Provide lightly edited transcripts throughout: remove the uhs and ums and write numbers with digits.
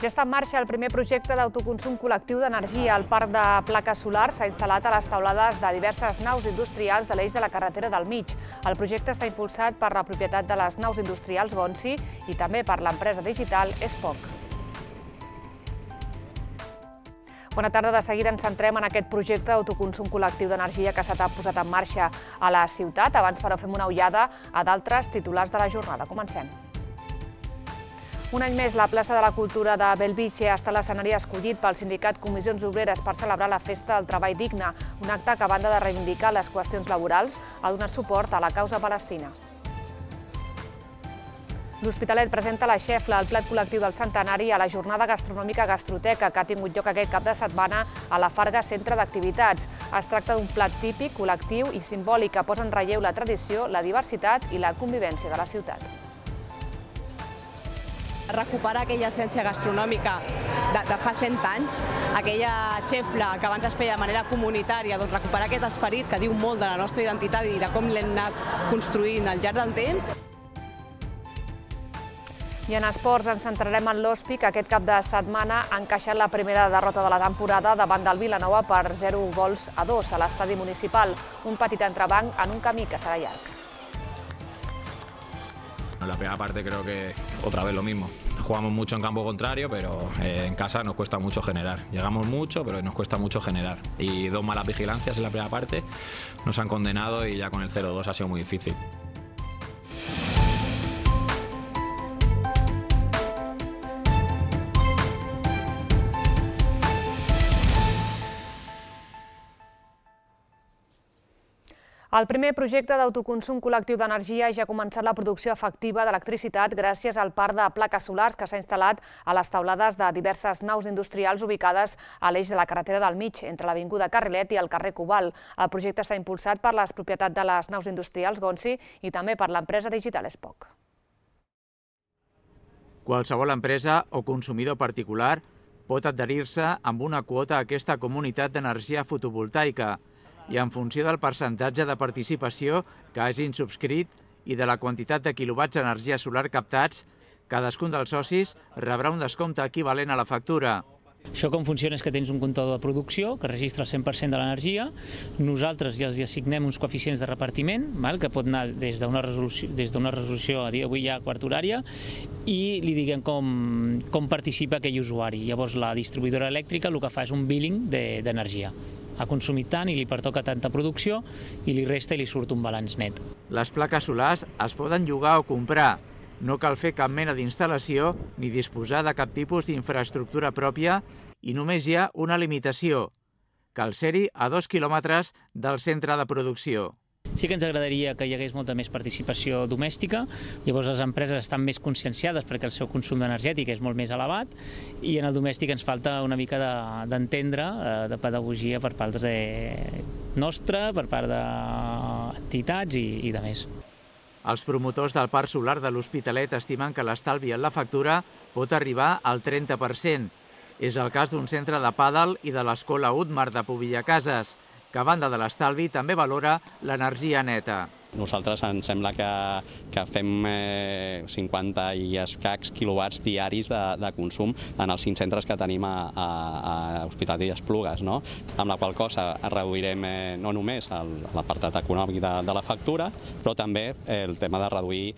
Ja està en marxa el primer projecte d'autoconsum col·lectiu d'energia. El parc de plaques solars s'ha instal·lat a les teulades de diverses naus industrials de l'eix de la carretera del mig. El projecte està impulsat per la propietat de les naus industrials Gonsi i també per l'empresa digital Spock. Bona tarda. De seguida ens centrem en aquest projecte d'autoconsum col·lectiu d'energia que s'ha posat en marxa a la ciutat. Abans, però, fem una ullada a d'altres titulars de la jornada. Comencem. Un any més, la plaça de la Cultura de Bellvitge ha estat l'escenari escollit pel sindicat Comissions Obreres per celebrar la Festa del Treball Digne, un acte que, a banda de reivindicar les qüestions laborals, ha donat suport a la causa palestina. L'Hospitalet presenta la xefla, el plat col·lectiu del centenari, a la jornada gastronòmica Gastroteca, que ha tingut lloc aquest cap de setmana a la Farga Centre d'Activitats. Es tracta d'un plat típic, col·lectiu i simbòlic que posa en relleu la tradició, la diversitat i la convivència de la ciutat. Recuperar aquella essència gastronòmica de fa 100 anys, aquella xefla que abans es feia de manera comunitària, doncs recuperar aquest esperit que diu molt de la nostra identitat i de com l'hem anat construint al llarg del temps. I en esports ens centrarem en l'Hospi, que aquest cap de setmana ha encaixat la primera derrota de la temporada davant del Vilanova per 0-2 a l'estadi municipal. Un petit entrebanc en un camí que serà llarg. En la primera parte creo que otra vez lo mismo. Jugamos mucho en campo contrario, pero en casa nos cuesta mucho generar. Llegamos mucho, pero nos cuesta mucho generar. Y dos malas vigilancias en la primera parte nos han condenado y ya con el 0-2 ha sido muy difícil. El primer projecte d'autoconsum col·lectiu d'energia ja ha començat la producció efectiva d'electricitat gràcies al parc de plaques solars que s'ha instal·lat a les teulades de diverses naus industrials ubicades a l'eix de la carretera del mig, entre l'Avinguda Carrilet i el carrer Cobalt. El projecte està impulsat per la propietat de les naus industrials Gonsi i també per l'empresa digital Spock. Qualsevol empresa o consumidor particular pot adherir-se amb una quota a aquesta comunitat d'energia fotovoltaica i en funció del percentatge de participació que hagin subscrit i de la quantitat de quilowatts d'energia solar captats, cadascun dels socis rebrà un descompte equivalent a la factura. Això com funciona és que tens un comptador de producció que registra el 100% de l'energia. Nosaltres ja els assignem uns coeficients de repartiment, que pot anar des d'una resolució a dir avui ja quart horària, i li diguem com participa aquell usuari. Llavors la distribuïdora elèctrica el que fa és un billing d'energia. Ha consumit tant i li pertoca tanta producció i li resta i li surt un balanç net. Les plaques solars es poden llogar o comprar. No cal fer cap mena d'instal·lació ni disposar de cap tipus d'infraestructura pròpia i només hi ha una limitació. Cal ser-hi a 2 quilòmetres del centre de producció. Sí que ens agradaria que hi hagués molta més participació domèstica, llavors les empreses estan més conscienciades perquè el seu consum energètic és molt més elevat i en el domèstic ens falta una mica d'entendre, de pedagogia per part nostra, per part d'entitats i de més. Els promotors del parc solar de l'Hospitalet estimen que l'estalvi en la factura pot arribar al 30%. És el cas d'un centre de pàdel i de l'escola Utmar de Pobillacases, que a banda de l'estalvi també valora l'energia neta. Nosaltres ens sembla que fem 50 i escacs quilowatts diaris de consum en els 5 centres que tenim a Hospitalet i Esplugues, amb la qual cosa reduirem no només l'apartat econòmic de la factura, però també el tema de reduir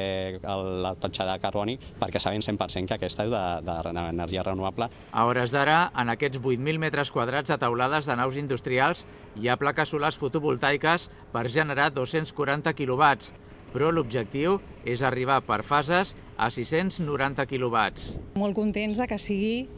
la petjada de carboni, perquè sabem 100% que aquesta és d'energia renovable. A hores d'ara, en aquests 8.000 metres quadrats de teulades de naus industrials hi ha plaques solars fotovoltaiques per generar 240 quilowatts, però l'objectiu és arribar per fases a 690 quilowatts. Molt contents que sigui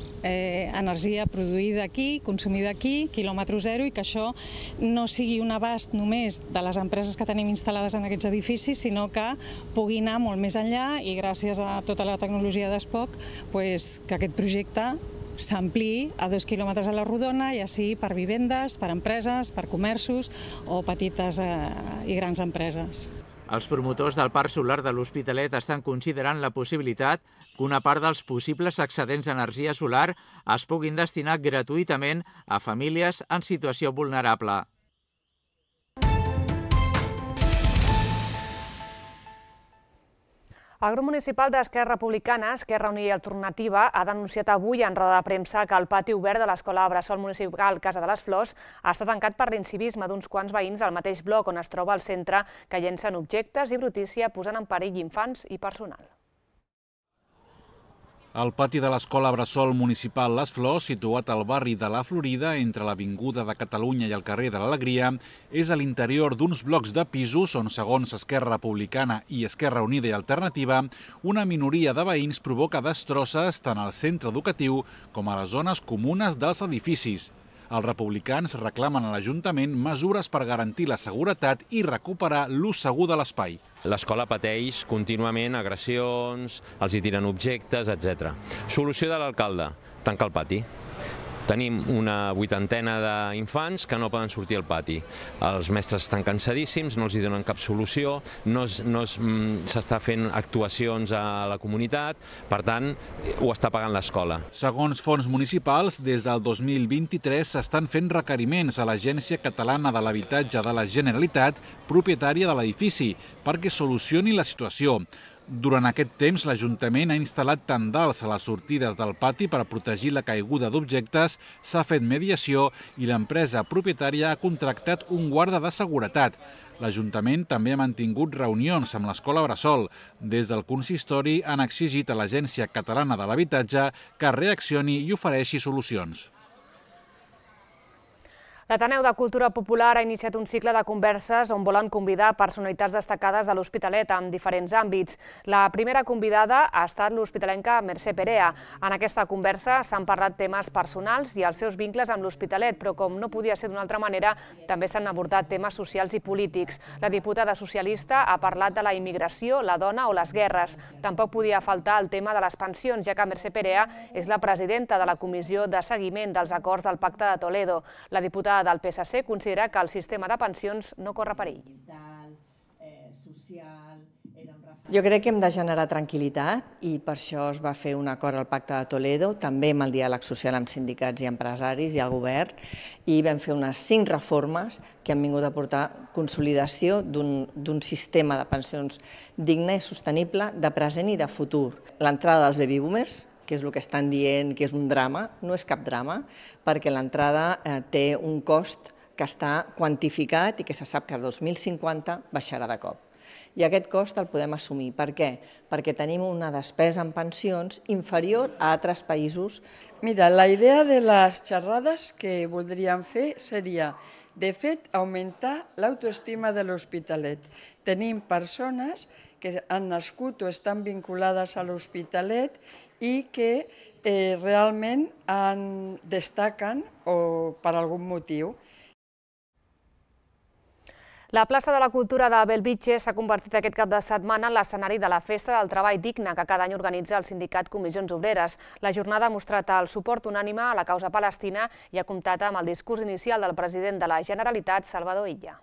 energia produïda aquí, consumida aquí, quilòmetre zero, i que això no sigui un abast només de les empreses que tenim instal·lades en aquests edificis, sinó que pugui anar molt més enllà i gràcies a tota la tecnologia d'Spock que aquest projecte s'ampliï a 2 quilòmetres a la rodona, ja sigui per vivendes, per empreses, per comerços o petites i grans empreses. Els promotors del parc solar de l'Hospitalet estan considerant la possibilitat que una part dels possibles excedents d'energia solar es puguin destinar gratuïtament a famílies en situació vulnerable. El grup municipal d'Esquerra Republicana, Esquerra Unida i Alternativa, ha denunciat avui en roda de premsa que el pati obert de l'Escola Bressol Municipal Casa de les Flors està tancat per l'incivisme d'uns quants veïns al mateix bloc on es troba el centre, que llencen objectes i brutícia posant en perill infants i personal. El pati de l'Escola Bressol Municipal Les Flors, situat al barri de la Florida, entre l'Avinguda de Catalunya i el carrer de l'Alegria, és a l'interior d'uns blocs de pisos on, segons Esquerra Republicana i Esquerra Unida i Alternativa, una minoria de veïns provoca destrosses tant al centre educatiu com a les zones comunes dels edificis. Els republicans reclamen a l'Ajuntament mesures per garantir la seguretat i recuperar l'ús segur de l'espai. L'escola pateix contínuament agressions, els hi tiren objectes, etc. Solució de l'alcalde, tancar el pati. Tenim una 80ena d'infants que no poden sortir al pati. Els mestres estan cansadíssims, no els hi donen cap solució, no s'està fent actuacions a la comunitat, per tant, ho està pagant l'escola. Segons fons municipals, des del 2023 s'estan fent requeriments a l'Agència Catalana de l'Habitatge de la Generalitat, propietària de l'edifici, perquè solucioni la situació. Durant aquest temps, l'Ajuntament ha instal·lat tendals a les sortides del pati per protegir la caiguda d'objectes, s'ha fet mediació i l'empresa propietària ha contractat un guarda de seguretat. L'Ajuntament també ha mantingut reunions amb l'Escola Bressol. Des del consistori han exigit a l'Agència Catalana de l'Habitatge que reaccioni i ofereixi solucions. L'Ateneu de Cultura Popular ha iniciat un cicle de converses on volen convidar personalitats destacades de l'Hospitalet en diferents àmbits. La primera convidada ha estat l'hospitalenca Mercè Perea. En aquesta conversa s'han parlat temes personals i els seus vincles amb l'Hospitalet, però com no podia ser d'una altra manera, també s'han abordat temes socials i polítics. La diputada socialista ha parlat de la immigració, la dona o les guerres. Tampoc podia faltar el tema de les pensions, ja que Mercè Perea és la presidenta de la Comissió de Seguiment dels Acords del Pacte de Toledo. La diputada del PSC considera que el sistema de pensions no corre perill. Jo crec que hem de generar tranquil·litat i per això es va fer un acord al Pacte de Toledo, també amb el diàleg social amb sindicats i empresaris i el govern, i vam fer unes 5 reformes que han vingut a portar consolidació d'un sistema de pensions digne i sostenible de present i de futur. L'entrada dels baby boomers, que és el que estan dient que és un drama, no és cap drama, perquè l'entrada té un cost que està quantificat i que se sap que el 2050 baixarà de cop. I aquest cost el podem assumir. Per què? Perquè tenim una despesa en pensions inferior a altres països. Mira, la idea de les xerrades que voldríem fer seria, de fet, augmentar l'autoestima de l'Hospitalet. Tenim persones que han nascut o estan vinculades a l'Hospitalet i que realment destaquen per algun motiu. La plaça de la Cultura de Bellvitge s'ha convertit aquest cap de setmana en l'escenari de la Festa del Treball Digne que cada any organitza el sindicat Comissions Obreres. La jornada ha mostrat el suport unànime a la causa palestina i ha comptat amb el discurs inicial del president de la Generalitat, Salvador Illa.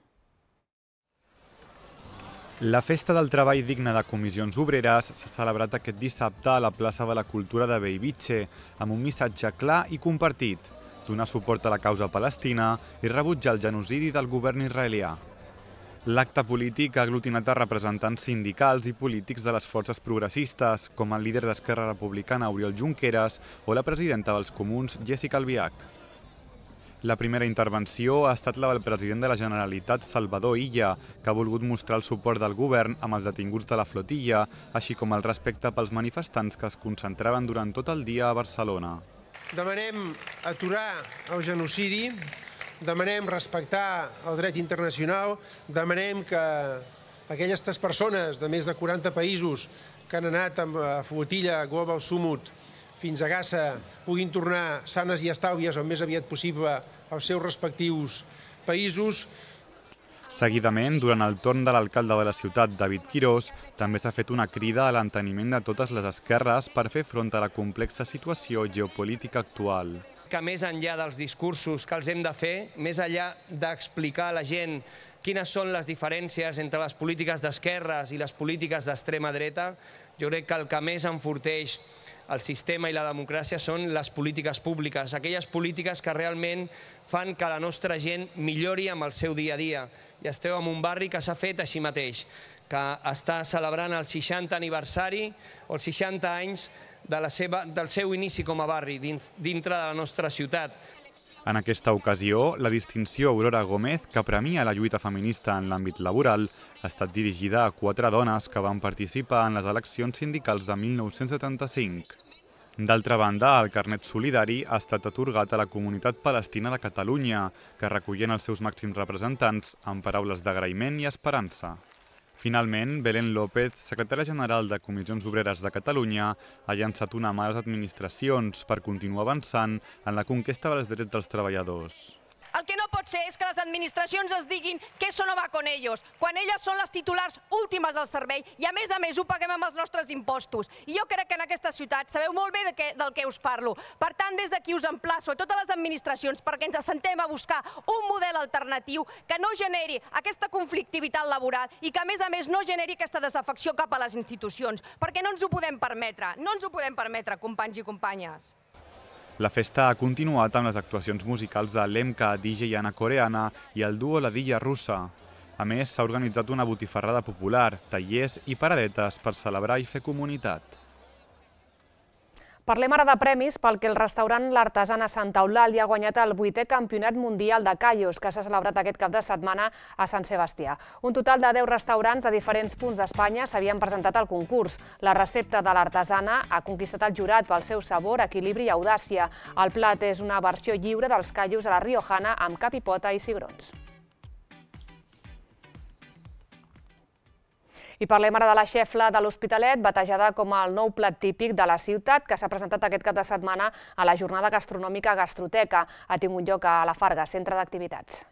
La Festa del Treball Digne de Comissions Obreres s'ha celebrat aquest dissabte a la plaça de la Cultura de Bellvitge amb un missatge clar i compartit, donar suport a la causa palestina i rebutjar el genocidi del govern israelià. L'acte polític ha aglutinat a representants sindicals i polítics de les forces progressistes, com el líder d'Esquerra Republicana, Oriol Junqueras, o la presidenta dels Comuns, Jéssica Albiach. La primera intervenció ha estat la del president de la Generalitat, Salvador Illa, que ha volgut mostrar el suport del govern amb els detinguts de la flotilla, així com el respecte pels manifestants que es concentraven durant tot el dia a Barcelona. Demanem aturar el genocidi, demanem respectar el dret internacional, demanem que aquelles persones de més de 40 països que han anat amb la flotilla Global Summit fins a Gaza puguin tornar sanes i estàlvies el més aviat possible als seus respectius països. Seguidament, durant el torn de l'alcalde de la ciutat, David Quirós, també s'ha fet una crida a l'enteniment de totes les esquerres per fer front a la complexa situació geopolítica actual. Que més enllà dels discursos que els hem de fer, més enllà d'explicar a la gent quines són les diferències entre les polítiques d'esquerres i les polítiques d'extrema dreta, jo crec que el que més enforteix el sistema i la democràcia són les polítiques públiques, aquelles polítiques que realment fan que la nostra gent millori amb el seu dia a dia. I esteu en un barri que s'ha fet així mateix, que està celebrant el 60 aniversari o els 60 anys del seu inici com a barri dintre de la nostra ciutat. En aquesta ocasió, la distinció Aurora Gómez, que premia la lluita feminista en l'àmbit laboral, ha estat dirigida a 4 dones que van participar en les eleccions sindicals de 1975. D'altra banda, el carnet solidari ha estat atorgat a la comunitat palestina de Catalunya, que recullen els seus màxims representants amb paraules d'agraïment i esperança. Finalment, Belén López, secretària general de Comissions Obreres de Catalunya, ha llançat una mà a les administracions per continuar avançant en la conquesta dels drets dels treballadors. El que no pot ser és que les administracions es diguin que eso no va con ellos, quan elles són les titulars últimes del servei i a més ho paguem amb els nostres impostos. I jo crec que en aquesta ciutat sabeu molt bé del que us parlo. Per tant, des d'aquí us emplaço a totes les administracions perquè ens assentem a buscar un model alternatiu que no generi aquesta conflictivitat laboral i que a més no generi aquesta desafecció cap a les institucions, perquè no ens ho podem permetre, companys i companyes. La festa ha continuat amb les actuacions musicals de l'Emca, DJ Ana Coreana i el duo La Dilla Russa. A més, s'ha organitzat una botifarrada popular, tallers i paradetes per celebrar i fer comunitat. Parlem ara de premis pel que el restaurant L'Artesana Santa Eulàlia ha guanyat el 8è Campionat Mundial de Callos, que s'ha celebrat aquest cap de setmana a Sant Sebastià. Un total de 10 restaurants de diferents punts d'Espanya s'havien presentat al concurs. La recepta de l'Artesana ha conquistat el jurat pel seu sabor, equilibri i audàcia. El plat és una versió lliure dels callos a la riojana amb capipota i cigrons. I parlem ara de la xefla de l'Hospitalet, batejada com el nou plat típic de la ciutat, que s'ha presentat aquest cap de setmana a la jornada gastronòmica Gastroteca. Ha tingut lloc a la Farga, centre d'activitats.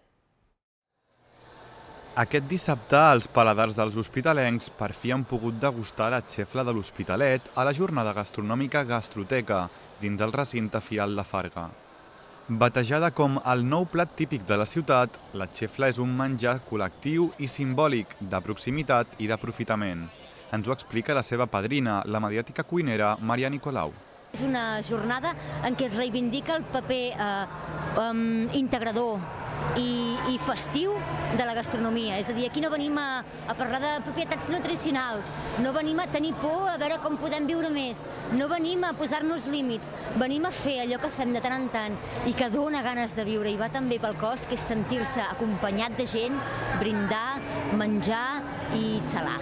Aquest dissabte, els paladars dels hospitalencs per fi han pogut degustar la xefla de l'Hospitalet a la jornada gastronòmica Gastroteca, dins del recinte Firal La Farga. Batejada com el nou plat típic de la ciutat, la xefla és un menjar col·lectiu i simbòlic, de proximitat i d'aprofitament. Ens ho explica la seva padrina, la mediàtica cuinera Maria Nicolau. És una jornada en què es reivindica el paper integrador i festiu de la gastronomia. És a dir, aquí no venim a parlar de propietats nutricionals, no venim a tenir por a veure com podem viure més, no venim a posar-nos límits, venim a fer allò que fem de tant en tant i que dona ganes de viure i va també pel cos, que és sentir-se acompanyat de gent, brindar, menjar i xalar.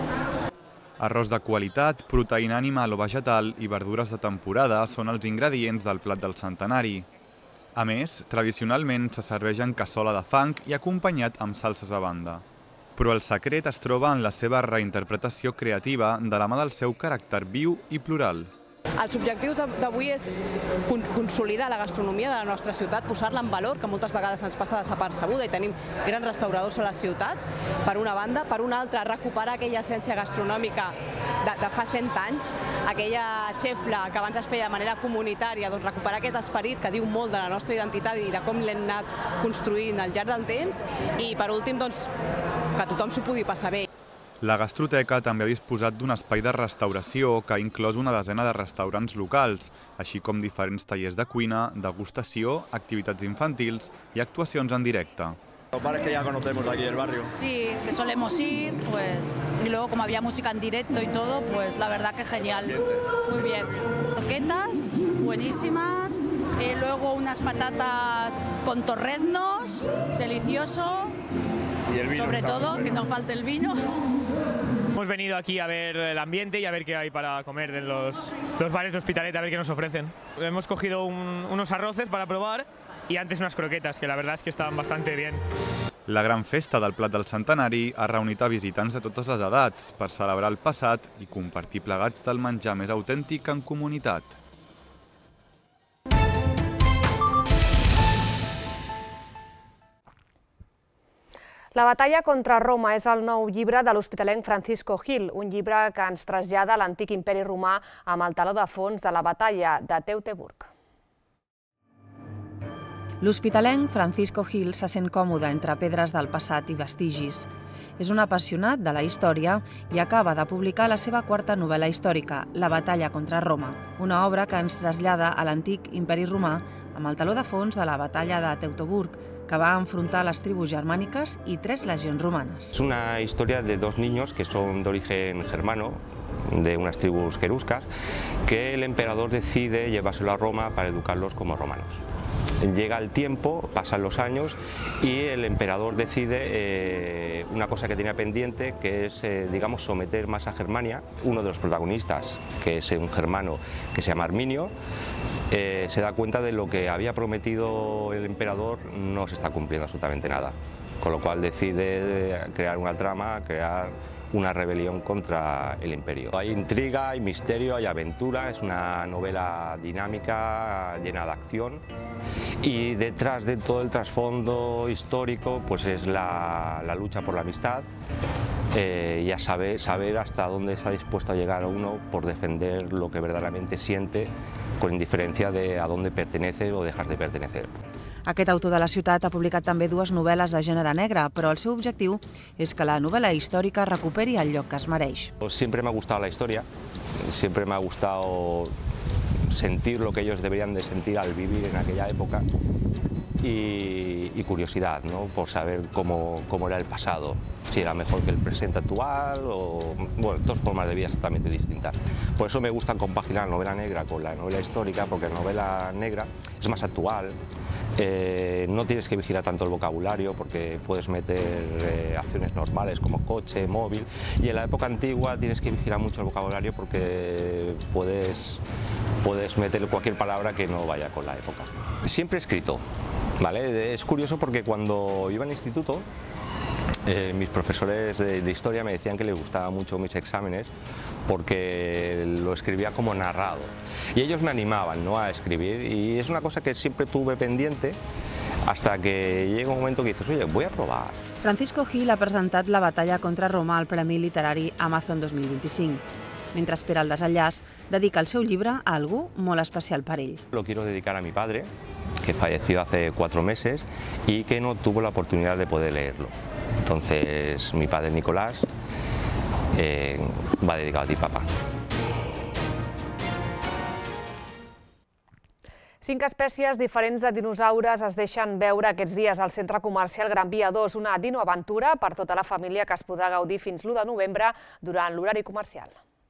Arròs de qualitat, proteïna animal o vegetal i verdures de temporada són els ingredients del plat del centenari. A més, tradicionalment se serveix en cassola de fang i acompanyat amb salses a banda. Però el secret es troba en la seva reinterpretació creativa de la mà del seu caràcter viu i plural. Els objectius d'avui és consolidar la gastronomia de la nostra ciutat, posar-la en valor, que moltes vegades ens passa desapercebuda i tenim grans restauradors a la ciutat, per una banda. Per una altra, recuperar aquella essència gastronòmica de fa 100 anys, aquella xefla que abans es feia de manera comunitària, doncs recuperar aquest esperit que diu molt de la nostra identitat i de com l'hem anat construint al llarg del temps i, per últim, doncs, que tothom s'ho pugui passar bé. La Gastroteca també ha disposat d'un espai de restauració que ha inclòs una desena de restaurants locals, així com diferents tallers de cuina, degustació, activitats infantils i actuacions en directe. Los bares que ya conocemos de aquí del barrio. Sí, que solemos ir, pues, y luego como había música en directo y todo, pues la verdad que genial. Muy bien. Croquetas, buenísimas, luego unas patatas con torreznos, delicioso. Y el vino, sobre todo, que no falte el vino. Hemos venido aquí a ver el ambiente y a ver qué hay para comer en los bares de Hospitalet, a ver qué nos ofrecen. Hemos cogido unos arroces para probar y antes unas croquetas, que la verdad es que estaban bastante bien. La gran festa del plat del centenari ha reunit a visitants de totes les edats per celebrar el passat i compartir plegats del menjar més autèntic en comunitat. La batalla contra Roma és el nou llibre de l'hospitalenc Francisco Gil, un llibre que ens trasllada a l'antic imperi romà amb el teló de fons de la batalla de Teutoburg. L'hospitalenc Francisco Gil se sent còmode entre pedres del passat i vestigis. És un apassionat de la història i acaba de publicar la seva quarta novel·la històrica, La batalla contra Roma, una obra que ens trasllada a l'antic imperi romà amb el teló de fons de la batalla de Teutoburg, que va enfrontar les tribus germàniques i 3 legions romanes. Es una historia de 2 niños que son de origen germano, de unas tribus queruscas, que el emperador decide llevárselo a Roma para educarlos como romanos. Llega el tiempo, pasan los años y el emperador decide una cosa que tenía pendiente, que es, digamos, someter más a Germania. Uno de los protagonistas, que es un germano que se llama Arminio, se da cuenta de lo que había prometido el emperador no se está cumpliendo absolutamente nada, con lo cual decide crear una trama, crear una rebelión contra el imperio. Hay intriga, hay misterio, hay aventura, es una novela dinámica, llena de acción, y detrás de todo el trasfondo histórico pues es la lucha por la amistad y a saber hasta dónde está dispuesto a llegar uno por defender lo que verdaderamente siente, con indiferencia de a dónde pertenece o dejar de pertenecer. Aquest autor de la ciutat ha publicat també 2 novel·les de gènere negre, però el seu objectiu és que la novel·la històrica recuperi el lloc que es mereix. Siempre me ha gustado la historia, siempre me ha gustado sentir lo que ellos deberían de sentir al vivir en aquella época y curiosidad, ¿no? Por saber cómo era el pasado, si era mejor que el presente actual o, bueno, 2 formas de vida totalmente distintas. Por eso me gusta compaginar la novela negra con la novela histórica, porque la novela negra es más actual. No tienes que vigilar tanto el vocabulario porque puedes meter acciones normales como coche, móvil, y en la época antigua tienes que vigilar mucho el vocabulario porque puedes meter cualquier palabra que no vaya con la época. Siempre he escrito, ¿vale? Es curioso porque cuando iba al instituto mis profesores de historia me decían que les gustaban mucho mis exámenes porque lo escribía como narrado. Y ellos me animaban, ¿no?, a escribir, y es una cosa que siempre tuve pendiente hasta que llega un momento que dices, oye, voy a probar. Francisco Gil ha presentat La batalla contra Roma al Premi Literari Amazon 2025. Mentre espera el desenllaç, dedica el seu llibre a algú molt especial per ell. Lo quiero dedicar a mi padre, que falleció hace 4 meses y que no tuvo la oportunidad de poder leerlo. Entonces, mi padre Nicolás va dedicado a ti, papá. 5 espècies diferents de dinosaures es deixen veure aquests dies al centre comercial Gran Via 2, una dinoaventura per tota la família que es podrà gaudir fins l'1 de novembre durant l'horari comercial.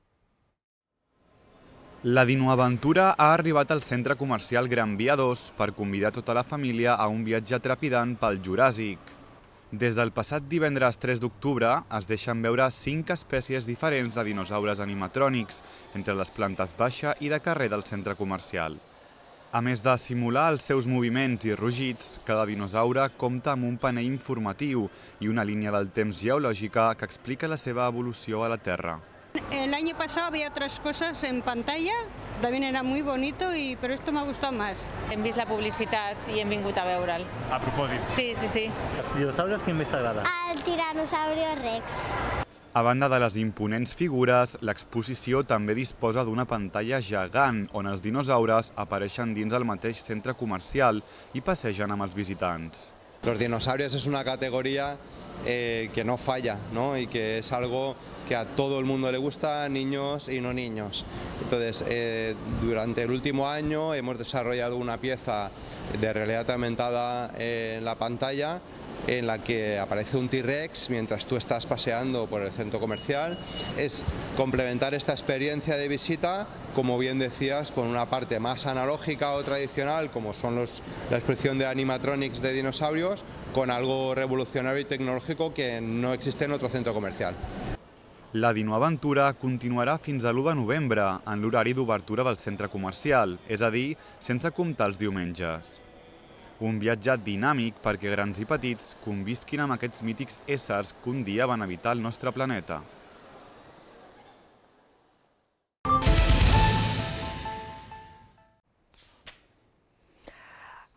La dinoaventura ha arribat al centre comercial Gran Via 2 per convidar tota la família a un viatge trepidant pel Juràssic. Des del passat divendres 3 d'octubre es deixen veure 5 espècies diferents de dinosaures animatrònics entre les plantes baixa i de carrer del centre comercial. A més de simular els seus moviments i rugits, cada dinosaure compta amb un panell informatiu i una línia del temps geològica que explica la seva evolució a la Terra. El año pasado había otras cosas en pantalla, también era muy bonito, pero esto me ha gustado más. Hem vist la publicitat i hem vingut a veure'l. A propòsit. Sí. Els dinosaures, quin més t'agrada? El Tiranosaurio Rex. A banda de les imponents figures, l'exposició també disposa d'una pantalla gegant on els dinosaures apareixen dins el mateix centre comercial i passegen amb els visitants. Los dinosaurios es una categoría que no falla, ¿no? Y que es algo que a todo el mundo le gusta, niños y no niños. Entonces, durante el último año hemos desarrollado una pieza de realidad aumentada en la pantalla en la que aparece un T-Rex mientras tú estás paseando por el centro comercial. Es complementar esta experiencia de visita, como bien decías, con una parte más analógica o tradicional, como son la exposición de animatronics de dinosaurios, con algo revolucionario y tecnológico que no existe en otro centro comercial. La dinoaventura continuarà fins a l'1 de novembre, en l'horari d'obertura del centre comercial, és a dir, sense comptar els diumenges. Un viatge dinàmic perquè grans i petits convisquin amb aquests mítics éssers que un dia van habitar el nostre planeta.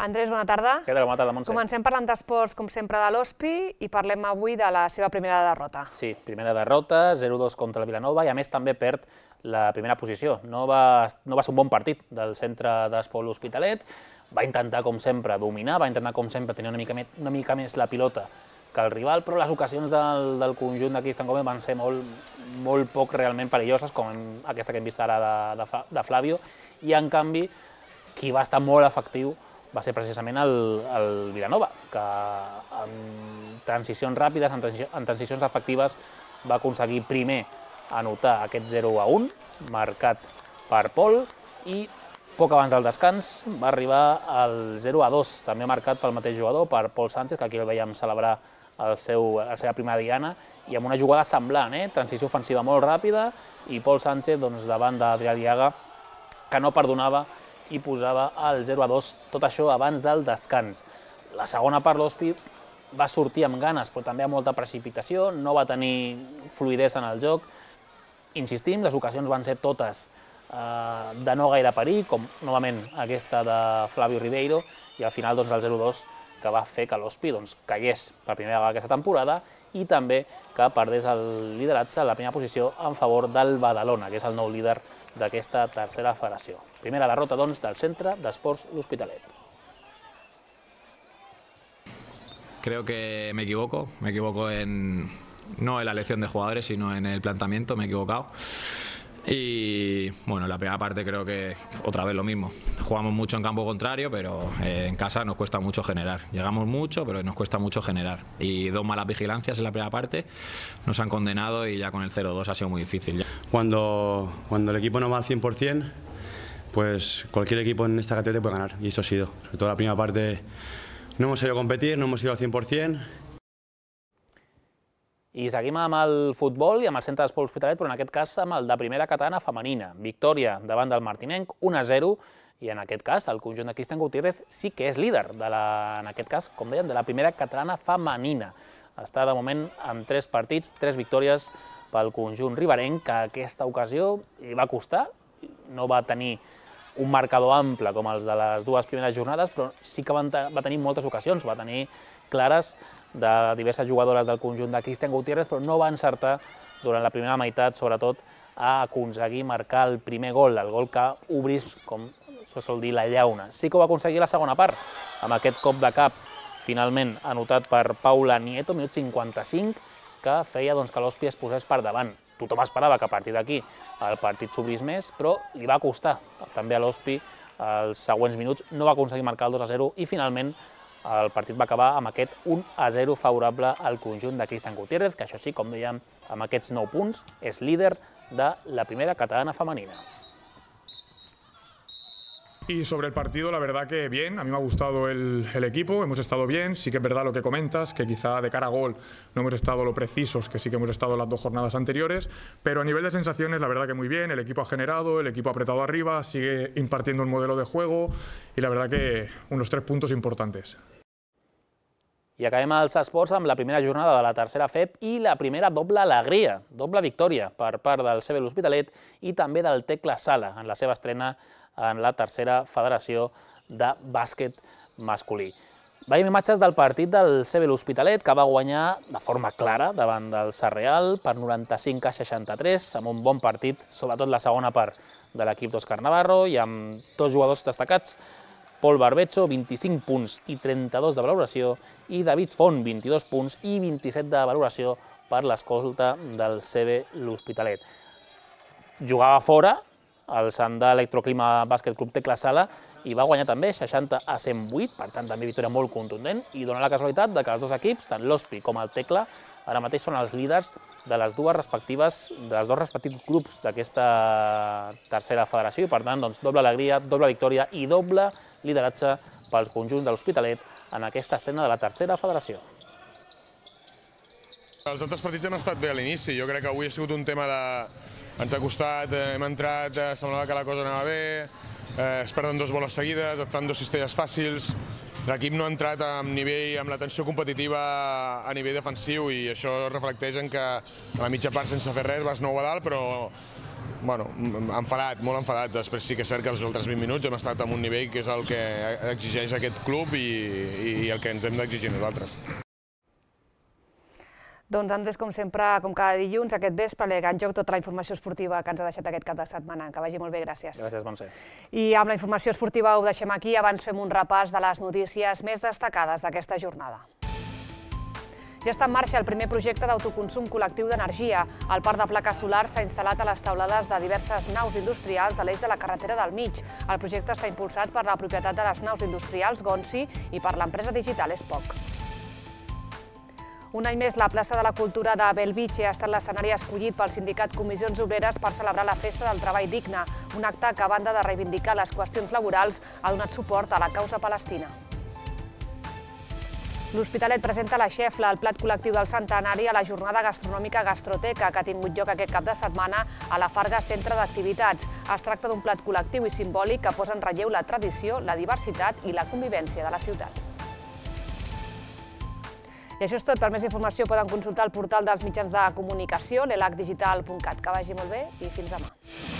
Andrés, bona tarda. Què tal? Bona tarda, Montse. Comencem parlant d'esports, com sempre, de l'Hospi i parlem avui de la seva primera derrota. Sí, primera derrota, 0-2 contra el Vilanova i a més també perd la primera posició. No va ser un bon partit del centre d'Esport L'Hospitalet, va intentar com sempre dominar, va intentar com sempre tenir una mica més la pilota que el rival, però les ocasions del conjunt de Cristian Gómez van ser molt poc realment perilloses, com aquesta que hem vist ara de Flavio, i en canvi qui va estar molt efectiu va ser precisament el Vilanova, que en transicions ràpides, en transicions efectives, va aconseguir primer anotar aquest 0-1, marcat per Pol, i poc abans del descans va arribar el 0-2, també marcat pel mateix jugador, per Pol Sánchez, que aquí el veiem celebrar la seva primera diana, i amb una jugada semblant, transició ofensiva molt ràpida, i Pol Sánchez davant d'Adrià Liaga, que no perdonava i posava el 0-2, tot això abans del descans. La segona part l'Hospi va sortir amb ganes, però també amb molta precipitació, no va tenir fluïdesa en el joc. Insistim, les ocasions van ser totes de no gaire perill, com novament aquesta de Flavio Ribeiro, i al final el 0-2 que va fer que l'Hospi caigués per primera vegada aquesta temporada i també que perdés el lideratge a la primera posició en favor del Badalona, que és el nou líder d'aquesta tercera federació. Primera derrota, del centre d'Esports L'Hospitalet. Creo que me equivoco no en la elección de jugadores, sino en el planteamiento, me he equivocado. Y bueno, la primera parte creo que otra vez lo mismo. Jugamos mucho en campo contrario, pero en casa nos cuesta mucho generar. Llegamos mucho, pero nos cuesta mucho generar. Y dos malas vigilancias en la primera parte nos han condenado y ya con el 0-2 ha sido muy difícil. Cuando el equipo no va al 100%, pues cualquier equipo en esta categoría puede ganar, y eso ha sido. Sobre todo la primera parte no hemos ido a competir, no hemos ido al 100%. I seguim amb el futbol i amb el centre d'Esport L'Hospitalet, però en aquest cas amb el de primera catalana femenina. Victòria davant del Martinenc, 1-0, i en aquest cas el conjunt de Cristian Gutiérrez sí que és líder, en aquest cas, com deien, de la primera catalana femenina. Està de moment amb 3 partits, 3 victòries pel conjunt riberenc, que aquesta ocasió li va costar, no va tenir un marcador ample com els de les dues primeres jornades, però sí que va tenir moltes ocasions, va tenir clares de diverses jugadores del conjunt de Cristian Gutiérrez, però no va encertar durant la primera meitat, sobretot, a aconseguir marcar el primer gol, el gol que obrís, com se sol dir, la llauna. Sí que ho va aconseguir la segona part, amb aquest cop de cap, finalment anotat per Paula Nieto, minut 55, que feia que l'Hospi es posés per davant. Tothom esperava que a partir d'aquí el partit s'obrís més, però li va costar també a l'Hospi els següents minuts, no va aconseguir marcar el 2-0 i finalment el partit va acabar amb aquest 1-0 favorable al conjunt de Cristian Gutiérrez, que això sí, com dèiem, amb aquests 9 punts, és líder de la primera catalana femenina. Y sobre el partido, la verdad que bien, a mí me ha gustado el equipo, hemos estado bien, sí que es verdad lo que comentas, que quizá de cara a gol no hemos estado lo precisos que sí que hemos estado las 2 jornadas anteriores, pero a nivel de sensaciones la verdad que muy bien, el equipo ha generado, el equipo ha apretado arriba, sigue impartiendo un modelo de juego y la verdad que unos 3 puntos importantes. I acabem els esports amb la primera jornada de la tercera FEP i la primera doble alegria, doble victòria per part del CB L'Hospitalet i també del Tecla Sala en la seva estrena en la tercera federació de bàsquet masculí. Veiem imatges del partit del CB L'Hospitalet, que va guanyar de forma clara davant del Sarreal per 95-63, amb un bon partit, sobretot la segona part de l'equip d'Òscar Navarro, i amb 2 jugadors destacats, Pol Barbecho, 25 punts i 32 de valoració, i David Font, 22 punts i 27 de valoració per l'escolta del CB L'Hospitalet. Jugava fora el Sandà Electroclima Bàsquet Club Tecla Sala i va guanyar també 60-108, per tant també victòria molt contundent, i dona la casualitat que els 2 equips, tant l'Hospi com el Tecla, ara mateix són els líders dels 2 respectius grups d'aquesta tercera federació i per tant doble alegria, doble victòria i doble lideratge pels conjunts de l'Hospitalet en aquesta estrena de la tercera federació. Els altres partits han estat bé a l'inici, jo crec que avui ha sigut un tema de... Ens ha costat, hem entrat, semblava que la cosa anava bé, es perden 2 boles seguides, et fan 2 cistelles fàcils, l'equip no ha entrat amb la tensió competitiva a nivell defensiu i això reflecteix en que a la mitja part sense fer res vas 9 a dalt, però bueno, enfadat, molt enfadat. Després sí que és cert que els altres 20 minuts hem estat en un nivell que és el que exigeix aquest club i el que ens hem d'exigir nosaltres. Doncs Andrés, com sempre, com cada dilluns, aquest vespre, en joc tota la informació esportiva que ens ha deixat aquest cap de setmana. Que vagi molt bé, gràcies. Gràcies, Montse. I amb la informació esportiva ho deixem aquí. Abans fem un repàs de les notícies més destacades d'aquesta jornada. Ja està en marxa el primer projecte d'autoconsum col·lectiu d'energia. El parc de plaques solars s'ha instal·lat a les teulades de diverses naus industrials de l'eix de la carretera del mig. El projecte està impulsat per la propietat de les naus industrials Gonsi i per l'empresa digital Spock. Un any més, la plaça de la Cultura de Bellvitge ha estat l'escenari escollit pel sindicat Comissions Obreres per celebrar la Festa del Treball Digne, un acte que, a banda de reivindicar les qüestions laborals, ha donat suport a la causa palestina. L'Hospitalet presenta la xefla, el plat col·lectiu del centenari, a la jornada gastronòmica Gastroteca, que ha tingut lloc aquest cap de setmana a la Farga Centre d'Activitats. Es tracta d'un plat col·lectiu i simbòlic que posa en relleu la tradició, la diversitat i la convivència de la ciutat. I això és tot. Per més informació poden consultar el portal dels mitjans de comunicació, l'elacdigital.cat. Que vagi molt bé i fins demà.